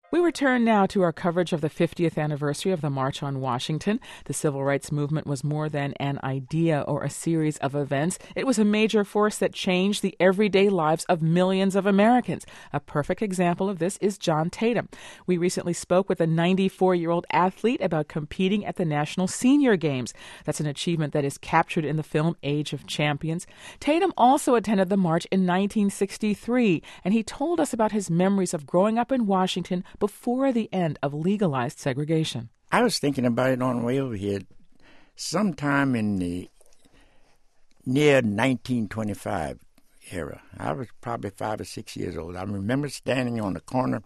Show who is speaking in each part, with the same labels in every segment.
Speaker 1: We return now to our coverage of the 50th anniversary of the March on Washington. The civil rights movement was more than an idea or a series of events. It was a major force that changed the everyday lives of millions of Americans. A perfect example of this is John Tatum. We recently spoke with a 94-year-old athlete about competing at the National Senior Games. That's an achievement that is captured in the film Age of Champions. Tatum also attended the march in 1963, and he told us about his memories of growing up in Washington before the end of legalized segregation.
Speaker 2: I was thinking about it on the way over here. Sometime in the near 1925 era, I was probably 5 or 6 years old. I remember standing on the corner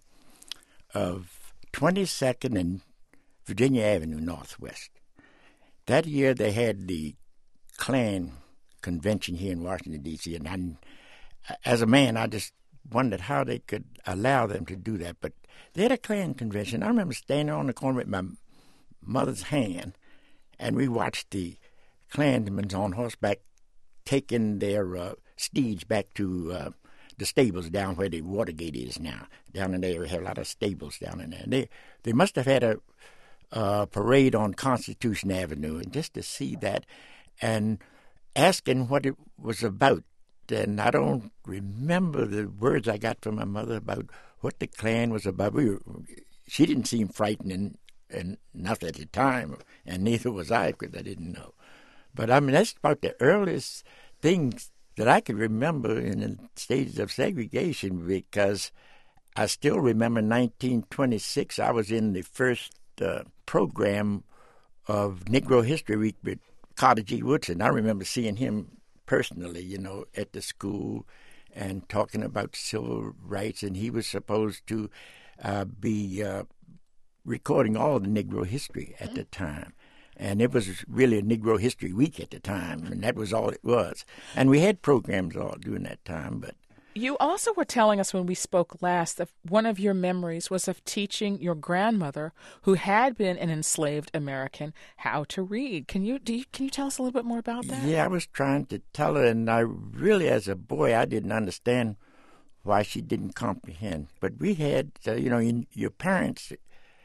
Speaker 2: of 22nd and Virginia Avenue Northwest. That year they had the Klan convention here in Washington, D.C., and as a man, I just wondered how they could allow them to do that. But they had a Klan convention. I remember standing on the corner with my mother's hand, and we watched the Klansmen on horseback taking their steeds back to the stables down where the Watergate is now. Down in there, we have a lot of stables down in there. They must have had a parade on Constitution Avenue, and just to see that and asking what it was about. And I don't remember the words I got from my mother about what the Klan was about. She didn't seem frightened enough at the time, and neither was I, because I didn't know. But, I mean, that's about the earliest things that I could remember in the stages of segregation, because I still remember 1926, I was in the first program of Negro History Week with Carter G. Woodson. I remember seeing him personally, at the school and talking about civil rights, and he was supposed to be recording all the Negro history at the time. And it was really a Negro History Week at the time, and that was all it was. And we had programs all during that time, but
Speaker 1: you also were telling us when we spoke last that one of your memories was of teaching your grandmother, who had been an enslaved American, how to read. Can you tell us a little bit more about that?
Speaker 2: Yeah, I was trying to tell her, and I really, as a boy, I didn't understand why she didn't comprehend. But we had, your parents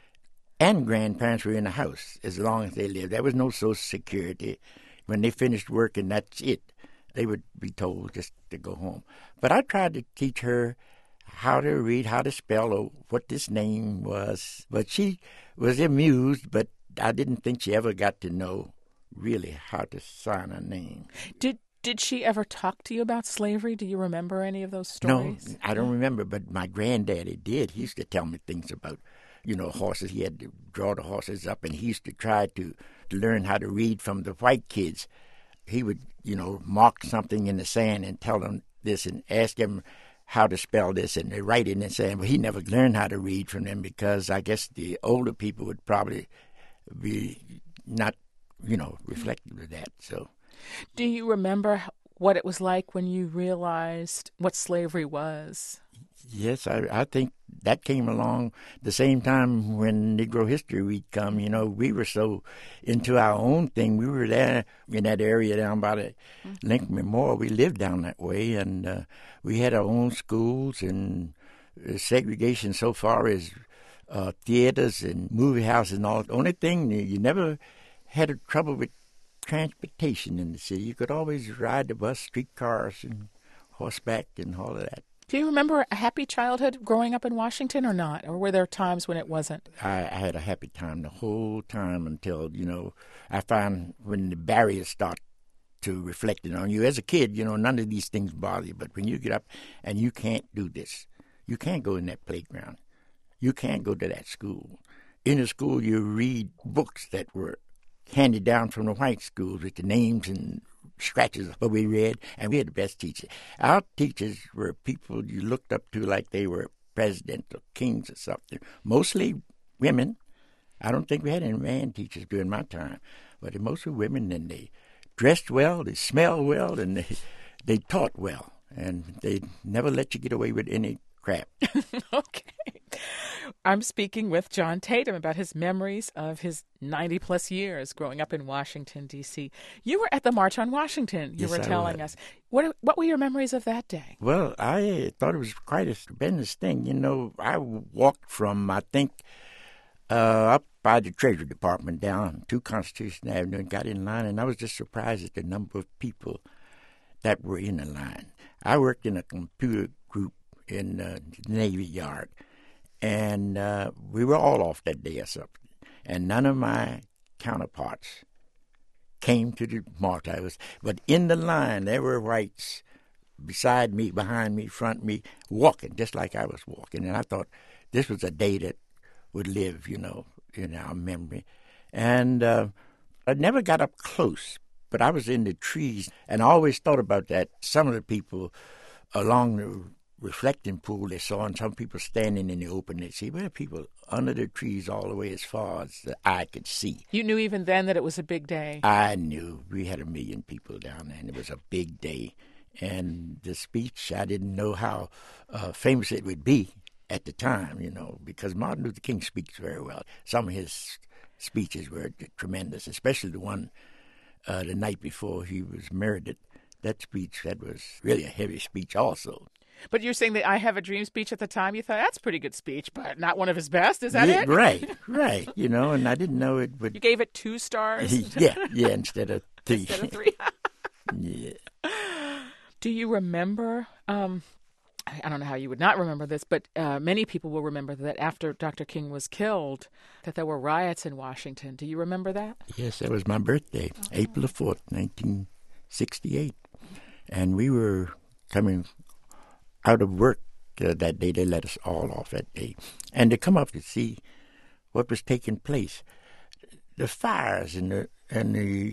Speaker 2: and grandparents were in the house as long as they lived. There was no Social Security. When they finished working, that's it. They would be told just to go home. But I tried to teach her how to read, how to spell, or what this name was. But she was amused, but I didn't think she ever got to know really how to sign her name.
Speaker 1: Did she ever talk to you about slavery? Do you remember any of those stories?
Speaker 2: No, I don't remember, but my granddaddy did. He used to tell me things about, horses. He had to draw the horses up, and he used to try to learn how to read from the white kids. He would, mark something in the sand and tell them this and ask them how to spell this, and they write it and say, well, he never learned how to read from them because I guess the older people would probably be not, reflective of that. So,
Speaker 1: do you remember what it was like when you realized what slavery was?
Speaker 2: Yes, I think that came along the same time when Negro History Week come. We were so into our own thing. We were there in that area down by the Lincoln Memorial. We lived down that way, and we had our own schools, and segregation so far as theaters and movie houses and all. The only thing, you never had a trouble with transportation in the city. You could always ride the bus, streetcars, and horseback and all of that.
Speaker 1: Do you remember a happy childhood growing up in Washington or not? Or were there times when it wasn't?
Speaker 2: I had a happy time the whole time until, I found when the barriers start to reflect on you. As a kid, none of these things bother you. But when you get up and you can't do this, you can't go in that playground. You can't go to that school. In the school, you read books that were handed down from the white schools with the names and scratches of what we read, and we had the best teachers. Our teachers were people you looked up to like they were presidents or kings or something. Mostly women. I don't think we had any man teachers during my time, but they mostly women, and they dressed well, they smelled well, and they taught well, and they never let you get away with any crap.
Speaker 1: Okay. I'm speaking with John Tatum about his memories of his 90-plus years growing up in Washington, D.C. You were at the March on Washington, you were telling us. What were your memories of that day?
Speaker 2: Well, I thought it was quite a tremendous thing. You know, I walked from, I think, up by the Treasury Department down to Constitution Avenue and got in line, and I was just surprised at the number of people that were in the line. I worked in a computer group in the Navy Yard, and we were all off that day or something. And none of my counterparts came to the march. But in the line, there were whites beside me, behind me, front me, walking just like I was walking. And I thought this was a day that would live, you know, in our memory. And I never got up close, but I was in the trees, and I always thought about that. Some of the people along the reflecting pool they saw, and some people standing in the open, they see, well, people under the trees all the way as far as the eye could see.
Speaker 1: You knew even then that it was a big day?
Speaker 2: I knew. We had 1 million people down there, and it was a big day. And the speech, I didn't know how famous it would be at the time, you know, because Martin Luther King speaks very well. Some of his speeches were tremendous, especially the one the night before he was murdered. That speech, that was really a heavy speech also.
Speaker 1: But you're saying the I Have a Dream speech at the time, you thought, that's a pretty good speech, but not one of his best, is that it?
Speaker 2: Right, you know, and I didn't know it would...
Speaker 1: You gave it 2 stars?
Speaker 2: yeah, instead of 3.
Speaker 1: Instead of 3.
Speaker 2: Yeah.
Speaker 1: Do you remember, I don't know how you would not remember this, but many people will remember that after Dr. King was killed, that there were riots in Washington. Do you remember that?
Speaker 2: Yes, that was my birthday, April the 4th, 1968. And we were coming out of work that day. They let us all off that day. And to come up to see what was taking place, the fires and the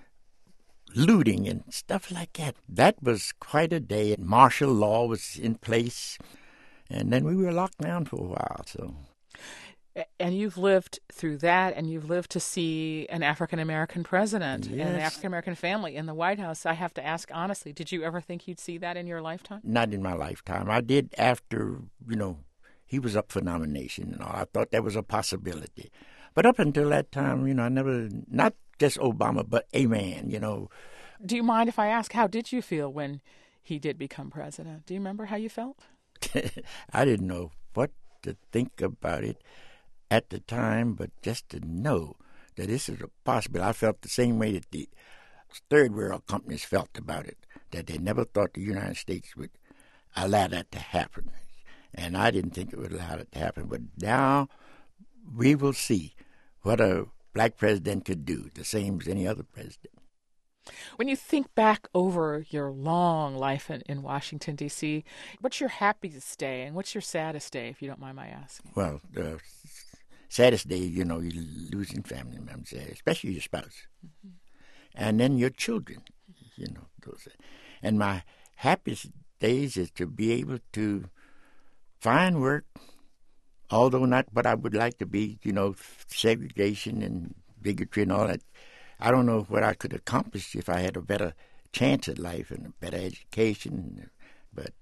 Speaker 2: looting and stuff like that. That was quite a day. Martial law was in place, and then we were locked down for a while. So,
Speaker 1: and you've lived through that, and you've lived to see an African-American president and an African-American family in the White House. I have to ask honestly, did you ever think you'd see that in your lifetime? Not
Speaker 2: in my lifetime. I did after, you know, he was up for nomination and all. I thought that was a possibility. But up until that time, you know, I never, not just Obama, but a man, you know.
Speaker 1: Do you mind if I ask, how did you feel when he did become president? Do you remember how you felt?
Speaker 2: I didn't know what to think about it at the time, but just to know that this is a possibility. I felt the same way that the third world companies felt about it, that they never thought the United States would allow that to happen. And I didn't think it would allow it to happen. But now we will see what a black president could do, the same as any other president.
Speaker 1: When you think back over your long life in Washington, D.C., what's your happiest day and what's your saddest day, if you don't mind my asking?
Speaker 2: Well, the saddest day, you know, you're losing family members, especially your spouse. Mm-hmm. And then your children, you know. And my happiest days is to be able to find work, although not what I would like to be, you know, segregation and bigotry and all that. I don't know what I could accomplish if I had a better chance at life and a better education. But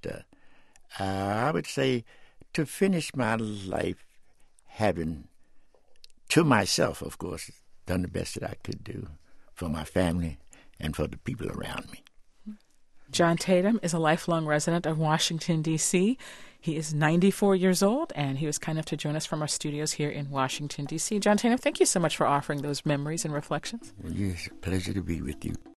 Speaker 2: I would say to finish my life having, to myself, of course, done the best that I could do for my family and for the people around me.
Speaker 1: John Tatum is a lifelong resident of Washington, D.C. He is 94 years old, and he was kind enough to join us from our studios here in Washington, D.C. John Tatum, thank you so much for offering those memories and reflections.
Speaker 2: Well, it's a pleasure to be with you.